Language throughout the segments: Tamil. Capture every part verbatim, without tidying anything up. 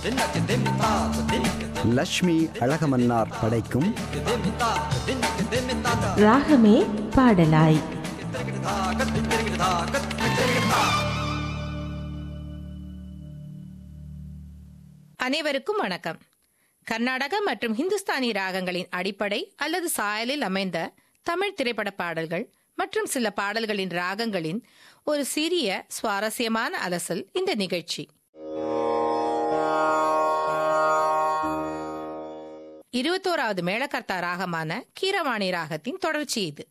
லட்சுமி அழகமன்னார் படைக்கும் ராகமே பாடலாய். அனைவருக்கும் வணக்கம். கர்நாடக மற்றும் ஹிந்துஸ்தானி ராகங்களின் அடிப்படை அல்லது சாயலில் அமைந்த தமிழ் திரைப்பட பாடல்கள் மற்றும் சில பாடல்களின் ராகங்களின் ஒரு சிறிய சுவாரஸ்யமான அலசல் இந்த நிகழ்ச்சி. இருபத்தோராவது மேளகர்த்தா ராகமான கீரவாணி ராகத்தின் தொடர்ச்சி இது.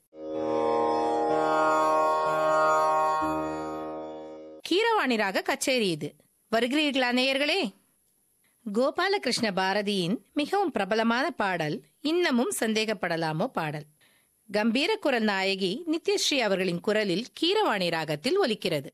கீரவாணி ராக கச்சேரி இது. வருகிறீர்களா நேயர்களே? கோபாலகிருஷ்ண பாரதியின் மிகவும் பிரபலமான பாடல் இன்னமும் சந்தேகப்படலாமோ பாடல். கம்பீர குரல் நாயகி நித்யஸ்ரீ அவர்களின் குரலில் கீரவாணி ராகத்தில் ஒலிக்கிறது.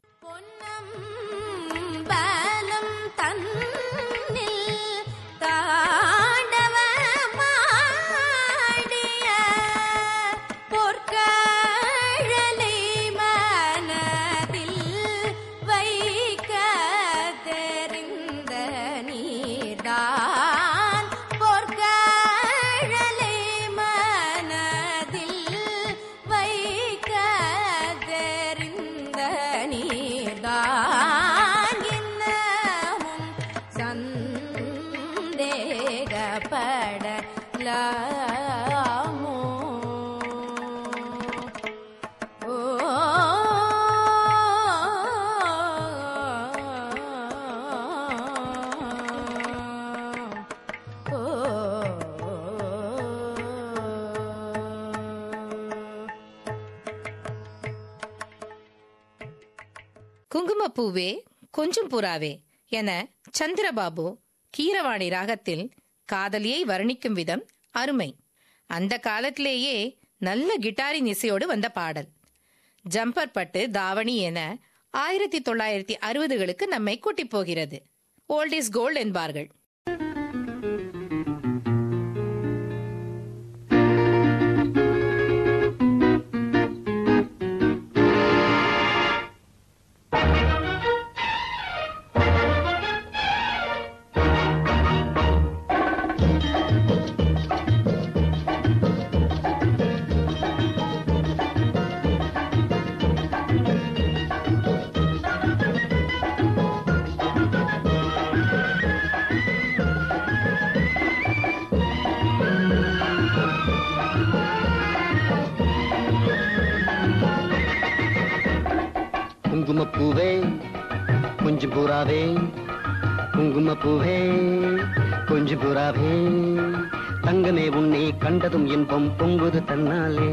குங்குமப்பூவே கொஞ்சம் புறாவே என சந்திரபாபு கீரவாணி ராகத்தில் காதலியை வர்ணிக்கும் விதம் அருமை. அந்த காலத்திலேயே நல்ல கிட்டாரின் இசையோடு வந்த பாடல். ஜம்பர் பட்டு தாவணி என ஆயிரத்தி தொள்ளாயிரத்தி அறுபதுகளுக்கு நம்மை கூட்டி போகிறது. ஓல்ட் இஸ் கோல்ட் என்பார்கள். குங்குமப்பூவே கொஞ்சம் புறாவே, குங்குமப்பூவே கொஞ்சம் புறாவே, தங்கமே உன்னை கண்டதும் இன்பம் பொங்குது தன்னாலே.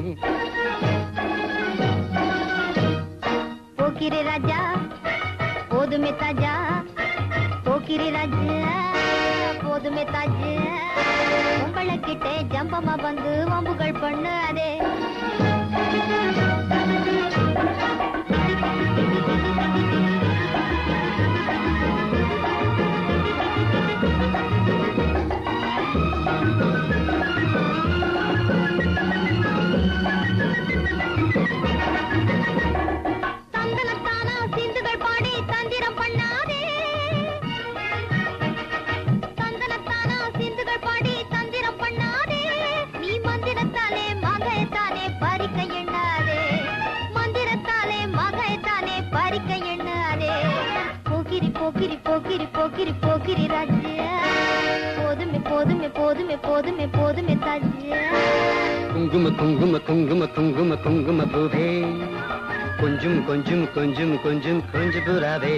போக்கிரி ராஜா போதுமே தாஜா, போக்கிரி ராஜா போதுமே தாஜா, உங்களை கிட்டே ஜம்பமா வந்து வம்புகள் பண்ணு அதே. போக்கிரி போக்கிரி போக்கிரி போக்கிரி ராஜா, போதுமே போதுமே போதுமே போதுமே போதுமே தாஜா. குங்கும குங்கும குங்கும குங்கும குங்கும பூவே கொஞ்சம் கொஞ்சம் கொஞ்சம் கொஞ்சம் கொஞ்சம் புறாவே.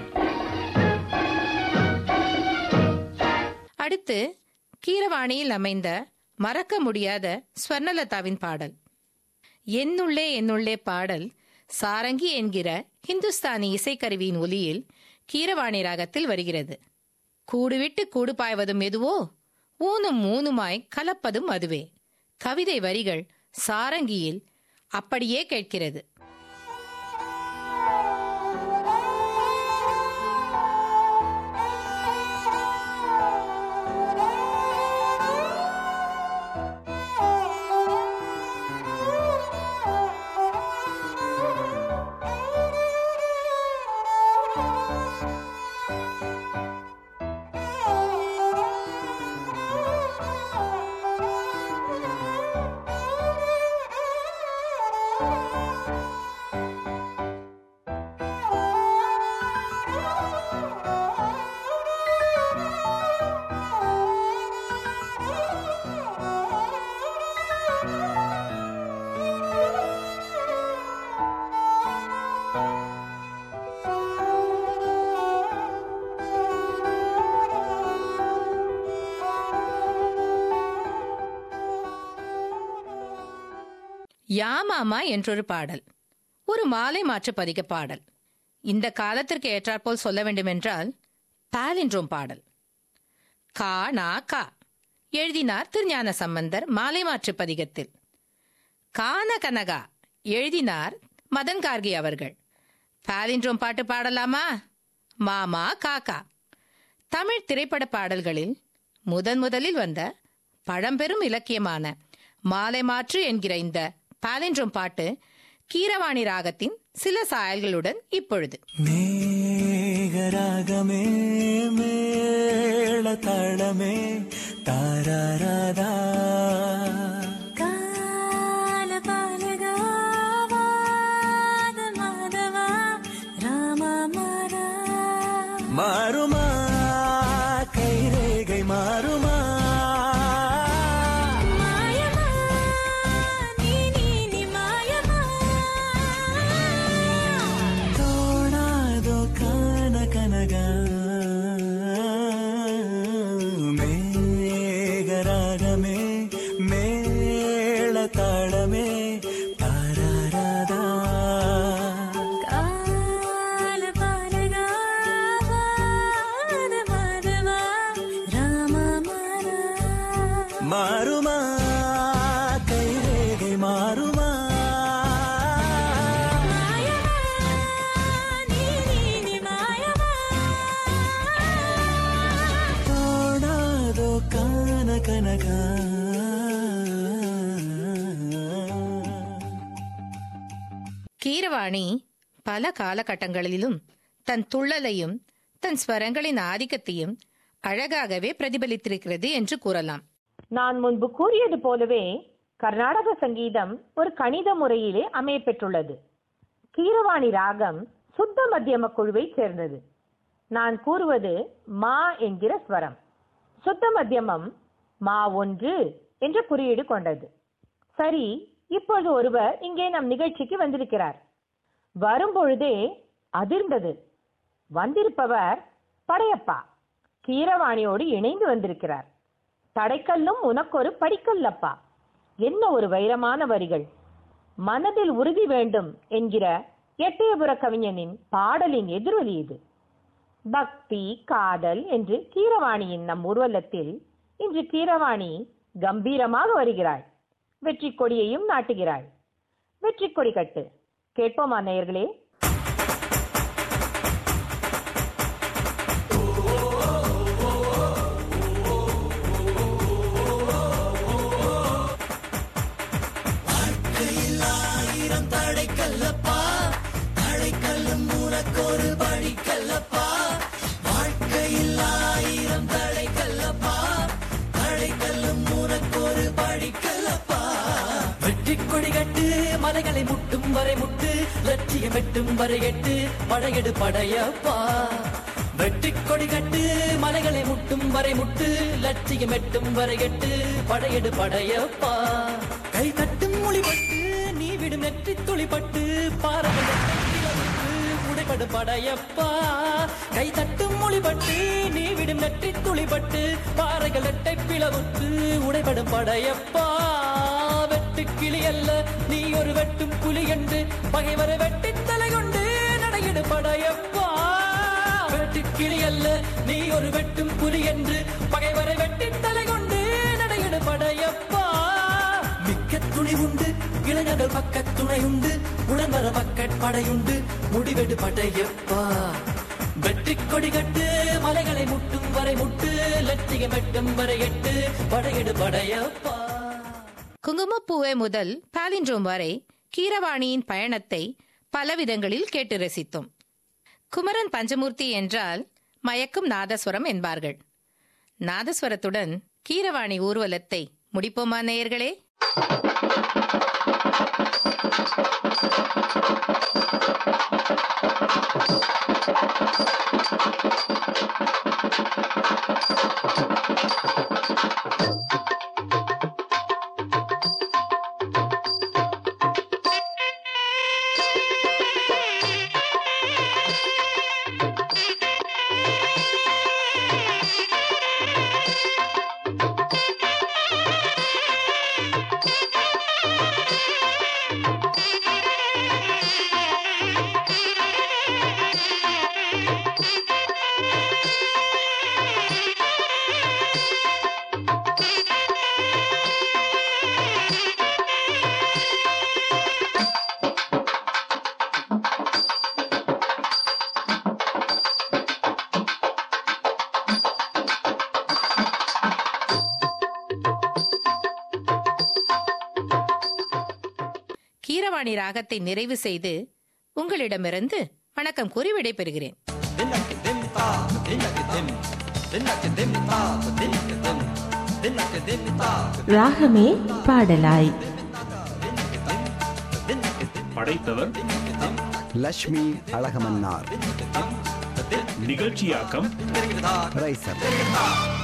அடுத்து கீரவாணியில் அமைந்த மறக்க முடியாத ஸ்வர்ணலதாவின் பாடல். என்னுள்ளே என்னுள்ளே பாடல் சாரங்கி என்கிற ஹிந்துஸ்தானி இசைக்கருவியின் ஒலியில் கீரவாணி ராகத்தில் வருகிறது. கூடுவிட்டு கூடு பாய்வதும் எதுவோ, ஊனும் ஊனுமாய் கலப்பதும் அதுவே. கவிதை வரிகள் சாரங்கியில் அப்படியே கேட்கிறது. Oh யாமாமா என்றொரு பாடல், ஒரு மாலை மாற்று பதிக பாடல். இந்த காலத்திற்கு ஏற்றாற்போல் சொல்ல வேண்டுமென்றால் பாலின்ட்ரோம் பாடல். கா நா கா எழுதினார் திருஞான சம்பந்தர் மாலை மாற்று பதிகத்தில். கான கனகா எழுதினார் மதன் கார்கி அவர்கள். பாலின்ட்ரோம் பாட்டு பாடலாமா? மாமா காக்கா. தமிழ் திரைப்பட பாடல்களில் முதன் முதலில் வந்த பழம்பெரும் இலக்கியமான மாலை மாற்று என்கிற இந்த பாலின்ட்ரோம் பாட்டு கீரவாணி ராகத்தின் சில சாயல்களுடன் இப்பொழுது. மேகராகமே மேள தாளமே தாராராதா மாறுமா கைரேகை மாறுமா தோணாதோ கான கனகா மேகராகமே மேள தாளமே தாராராதா மாறுமா கைரேகை மாறுமா தோணாதோ கான கனகா. கீரவாணி பல காலகட்டங்களிலும் தன் துள்ளலையும் தன் ஸ்வரங்களின் ஆதிக்கத்தையும் அழகாகவே பிரதிபலித்திருக்கிறது என்று கூறலாம். நான் முன்பு கூறியது போலவே கர்நாடக சங்கீதம் ஒரு கணித முறையிலே அமையப்பெற்றுள்ளது. கீரவாணி ராகம் சுத்த மத்தியம குழுவை சேர்ந்தது. நான் கூறுவது மா என்கிற ஸ்வரம். சுத்த மத்தியமம் மா ஒன்று என்ற குறியீடு கொண்டது. சரி, இப்பொழுது ஒருவர் இங்கே நம் நிகழ்ச்சிக்கு வந்திருக்கிறார். வரும்பொழுதே அதிர்ந்தது. வந்திருப்பவர் படையப்பா கீரவாணியோடு இணைந்து வந்திருக்கிறார். தடைக்கல்லும் உனக்கொரு படிக்கல்லப்பா. என்ன ஒரு வைரமான வரிகள்! மனதில் உறுதி வேண்டும் என்கிற எட்டயபுர கவிஞனின் பாடலின் எதிரொலி இது. பக்தி காதல் என்று கீரவாணியின் நம் ஊர்வலத்தில் இன்று கீரவாணி கம்பீரமாக வருகிறாள். வெற்றி கொடியையும் நாட்டுகிறாள். வெற்றி கொடி கட்டு. கேட்போமா நேயர்களே? தடைக்கல்லப்பா தடைக்கல்லும் உனக்கொரு படிக்கல்லப்பா. வாழ்க்கையில் ஆயிரம் தடைக்கல்லப்பா தடைக்கல்லும் உனக்கொரு படிக்கல்லப்பா. வெற்றி கொடி கட்டு மலைகளை முட்டும் வரை முட்டு லட்சியம் வெட்டும் வரை எட்டு படையெடு படையப்பா. வெற்றி கொடி கட்டு மலைகளை முட்டும் வரை முட்டு லட்சியம் எட்டும் வரை எட்டு படையெடு படையப்பா. கை தட்டும் மொழிபட்டு நீ விடும் நெற்றி துளிப்பட்டு பாறைகள் உடைபடு படையப்பா. கை தட்டும் மொழிபட்டு நீ விடும் நெற்றி துளிப்பட்டு பாறைகள் எட்டை பிளவுற்று உடைபடும் படையப்பா. வெட்டு கிளி அல்ல நீ ஒரு வெட்டும் புலி என்று பகைவரை வெட்டி தலை கொண்டு நடையிடு படையப்பா. வெட்டு கிளி அல்ல நீ ஒரு வெட்டும் புலி என்று பகைவரை வெட்டி தலை கொண்டு நடையிடு படையப்பா. மிக்க துணி உண்டு இளைஞர்கள் பக்க துணை உண்டு உடன் வர பக்கட் படையுண்டு முடிவெடு படையப்பா. வெற்றி கொடி கட்டு மலைகளை முட்டும் வரை முட்டு லட்சியம் வெட்டும் வரை எட்டு படையெடு படையப்பா. குங்குமப்பூவே முதல் பாலின்ட்ரோம் வரை கீரவாணியின் பயணத்தை பலவிதங்களில் கேட்டு ரசித்தோம். குமரன் பஞ்சமூர்த்தி என்றால் மயக்கும் நாதஸ்வரம் என்பார்கள். நாதஸ்வரத்துடன் கீரவாணி ஊர்வலத்தை முடிப்போமா நேயர்களே? கீரவாணி ராகத்தை நிறைவு செய்து உங்களிடமிருந்து வணக்கம் கூறி விடைபெறுகிறேன். ராகமே பாடலாய். படைத்தவர் லட்சுமி அழகமன்னார். நிகழ்ச்சியாக்கம் ரைசர்.